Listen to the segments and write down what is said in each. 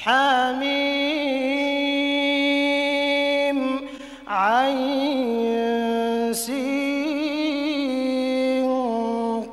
حم عين سين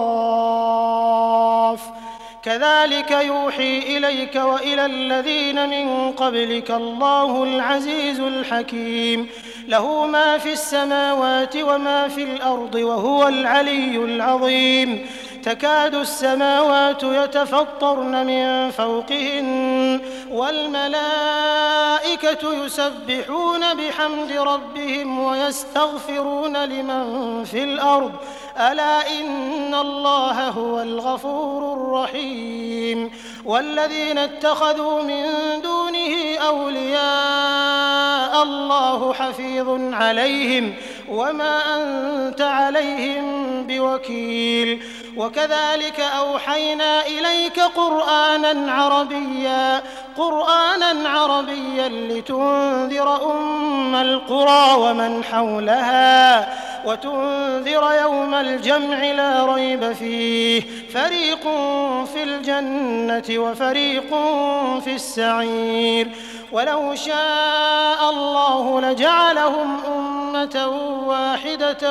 قاف كذلك يوحي إليك وإلى الذين من قبلك الله العزيز الحكيم له ما في السماوات وما في الأرض وهو العلي العظيم تكاد السماوات يتفطرن من فوقهن والملائكة يسبحون بحمد ربهم ويستغفرون لمن في الأرض ألا إن الله هو الغفور الرحيم والذين اتخذوا من دونه أولياء الله حفيظ عليهم وما أنت عليهم بوكيل وكذلك أوحينا إليك قرآنا عربيا لتنذر أم القرى ومن حولها وتنذر يوم الجمع لا ريب فيه فريق في الجنة وفريق في السعير ولو شاء الله لجعلهم أمة واحدة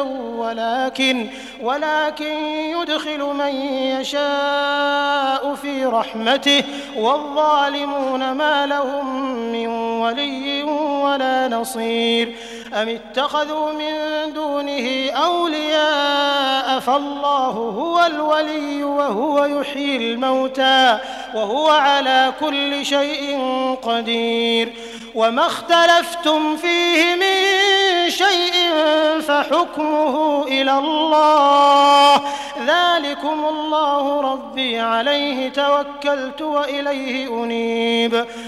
ولكن يدخل من يشاء في رحمته والظالمون ما لهم من ولي ولا نصير أم اتخذوا من دونه أولياء فالله هو الولي وهو يحيي الموتى وهو على كل شيء قدير وما اختلفتم فيه من شيء فحكمه إلى الله ذلكم الله ربي عليه توكلت وإليه أنيب